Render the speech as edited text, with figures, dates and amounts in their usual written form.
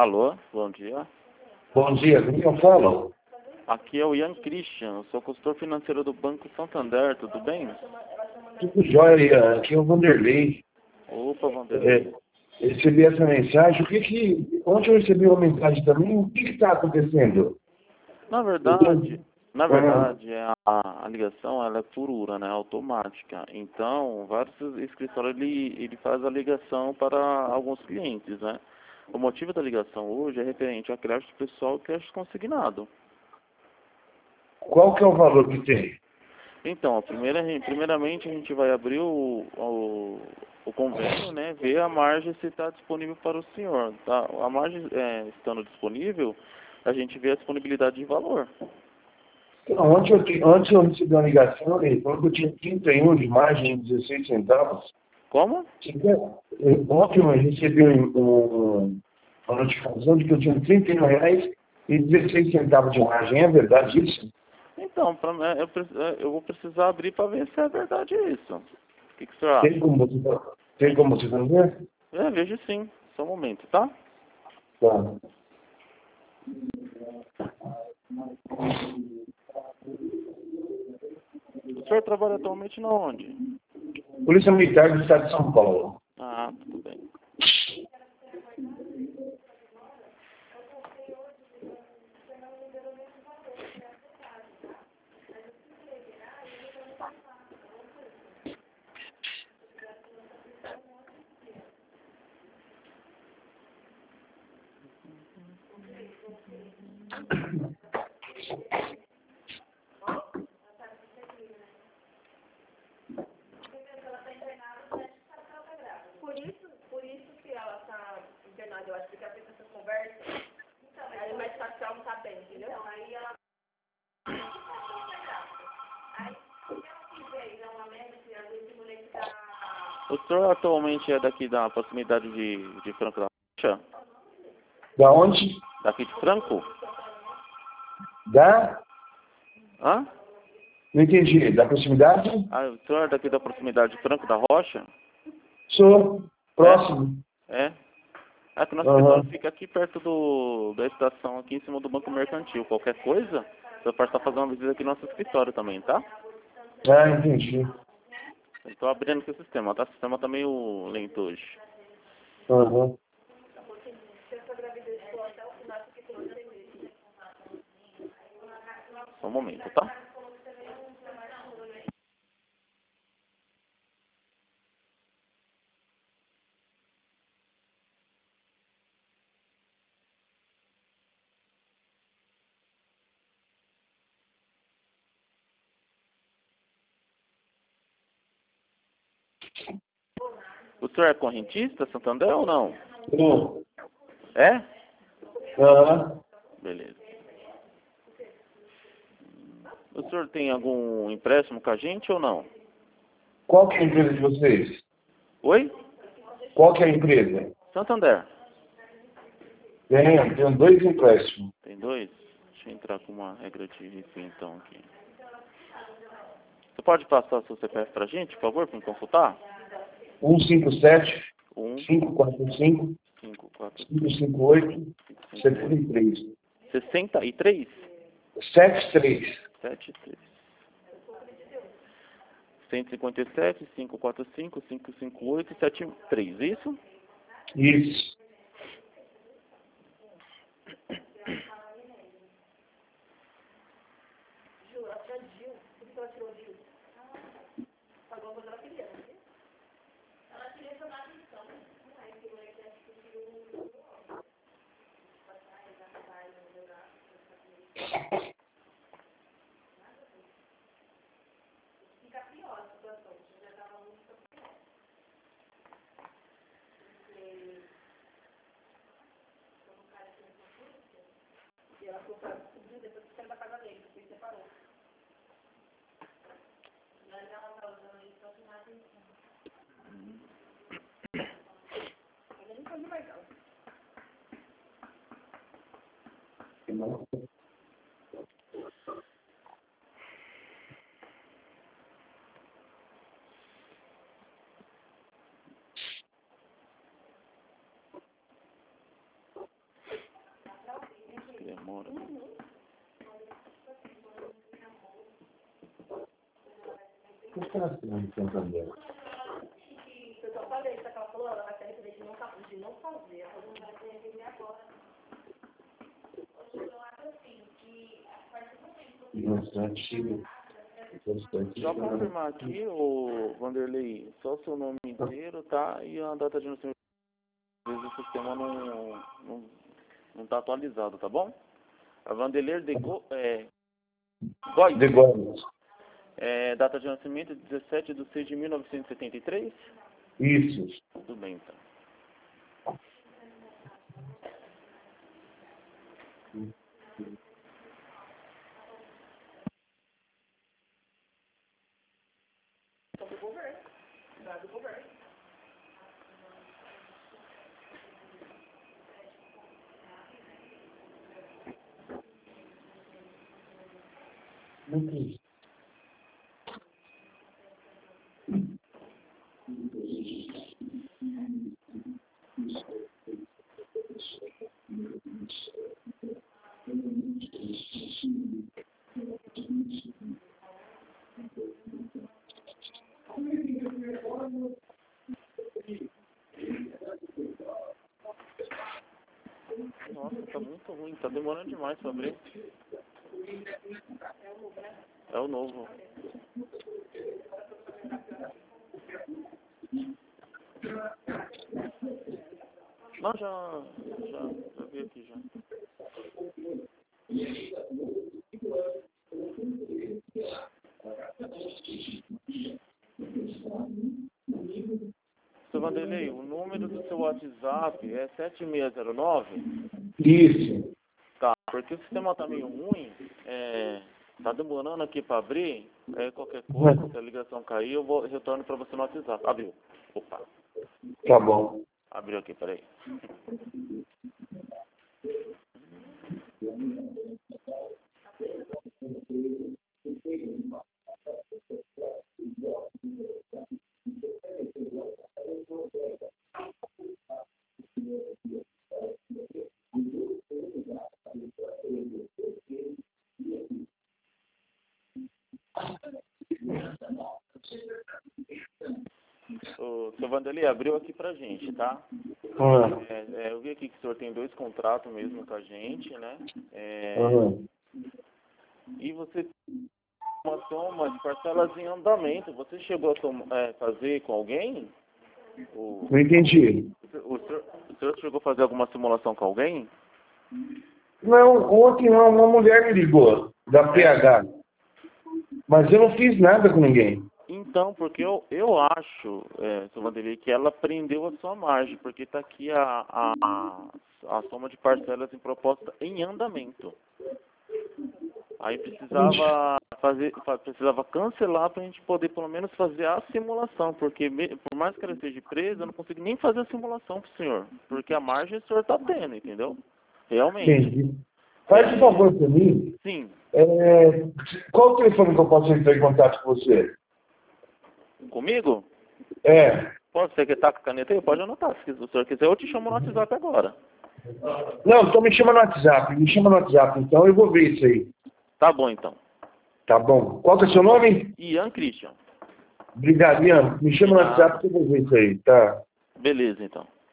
Alô, bom dia. Bom dia, com quem eu falo? Aqui é o Ian Christian, sou consultor financeiro do Banco Santander, tudo bem? Tudo jóia, aqui é o Vanderlei. Opa, Vanderlei. Recebi essa mensagem, ontem eu recebi uma mensagem também, o que está acontecendo? Na verdade, a ligação ela é por URA, né, automática. Então, vários escritórios ele faz a ligação para alguns clientes, né? O motivo da ligação hoje é referente a crédito pessoal e crédito consignado. Qual que é o valor que tem? Então, primeiramente a gente vai abrir o convênio, né? Ver a margem se está disponível para o senhor. Tá? A margem estando disponível, a gente vê a disponibilidade de valor. Então, ontem eu recebi uma ligação, ele falou que eu tinha 31 de margem, 16 centavos. Como? Ontem eu recebi uma notificação de que eu tinha R$ 31 e 16 centavos de margem. É verdade isso? Então, eu vou precisar abrir para ver se é verdade isso. O que o senhor acha? Tem como você fazer? Vejo sim. Só um momento, tá? Tá. O senhor trabalha atualmente na onde? Polícia Militar do Estado de São Paulo. Ah, tudo bem. Por isso que ela está internada, eu acho que ela fez essa conversa, aí é mais fácil ela não tá bem, entendeu? Então, aí ela... Aí, se ela quiser ir uma médica, às vezes o moleque tá... O senhor atualmente é daqui da proximidade de Franco da Rocha? Da onde? Daqui de Franco? Da? Hã? Não entendi. Da proximidade? Ah, o senhor é daqui da proximidade de Franco da Rocha? Sou. Próximo. É? É que o nosso escritório fica aqui perto da estação, aqui em cima do Banco Mercantil. Qualquer coisa, você pode estar fazendo uma visita aqui no nosso escritório também, tá? Ah, entendi. Estou abrindo aqui o sistema, tá? O sistema tá meio lento hoje. Aham. Só um momento, tá? O senhor é correntista, Santander ou não? Sou. É? Aham. Beleza. O senhor tem algum empréstimo com a gente ou não? Qual que é a empresa de vocês? Oi? Qual que é a empresa? Santander. Tenho 2 empréstimos. Tem 2? Deixa eu entrar com uma regra de risco então aqui. Você pode passar seu CPF pra gente, por favor, para me consultar? 157 1, 545 5, 4, 558 73. 63? 73. 73. 157, 545, 558, 73, isso? Isso. Ju, a tia Gil, por que ela tirou o Gil? Pagou quando ela queria, não queria? Ela queria chamar a atenção. Aí que o moleque acho que tirou o... Fica pior a situação, já estava muito pior. Porque quando o cara tinha essa e ela foi para descobrir depois que saiu da casa dele, porque ele separou. E aí ela tá usando isso para chamar a atenção. Mas ele não foi legal. O que ela está no Santander? Eu só falei, só que ela falou, ela vai ter que de não fazer. Ela não vai ter que agora. Eu acho assim, que a partir do momento Só confirmar aqui, o Vanderlei, só o seu nome inteiro, tá? E a data de nascimento. Às vezes o sistema não tá atualizado, tá bom? A Vanderlei Góes. De Góes. Data de nascimento 17/6/1973? Isso. Tudo bem, então. do governo. Do governo. Não tem. Nossa, tá muito ruim, tá demorando demais pra abrir. É o novo. Não, já vi aqui já. Seu Vanderlei, o número do seu WhatsApp é 7609? Isso. Tá, porque o sistema tá meio ruim, tá demorando aqui pra abrir, qualquer coisa, se a ligação cair, eu retorno pra você no WhatsApp. Abriu. Opa, Tá bom. abriu aqui, peraí. O seu Vanderlei abriu aqui pra gente, tá? Eu vi aqui que o senhor tem 2 contratos mesmo com a gente, né? E você tem uma soma de parcelas em andamento. Você chegou a fazer com alguém? Não entendi. O senhor chegou a fazer alguma simulação com alguém? Não, ontem uma mulher me ligou, da PH. Mas eu não fiz nada com ninguém. Então, porque eu acho, seu Vanderlei, que ela prendeu a sua margem, porque está aqui a soma de parcelas em proposta em andamento. Aí precisava cancelar para a gente poder pelo menos fazer a simulação, porque por mais que ela esteja presa, eu não consigo nem fazer a simulação para o senhor, porque a margem o senhor está tendo, entendeu? Realmente. Entendi. Faz um favor para mim. Sim. Qual o telefone que eu posso entrar em contato com você? Comigo? Pode, você que tá com a caneta aí? Pode anotar. Se o senhor quiser, eu te chamo no WhatsApp agora. Não, então me chama no WhatsApp. Me chama no WhatsApp, então eu vou ver isso aí. Tá bom, então. Tá bom. Qual que é o seu nome? Ian Christian. Obrigado, Ian. Me chama no WhatsApp que eu vou ver isso aí, tá? Beleza, então.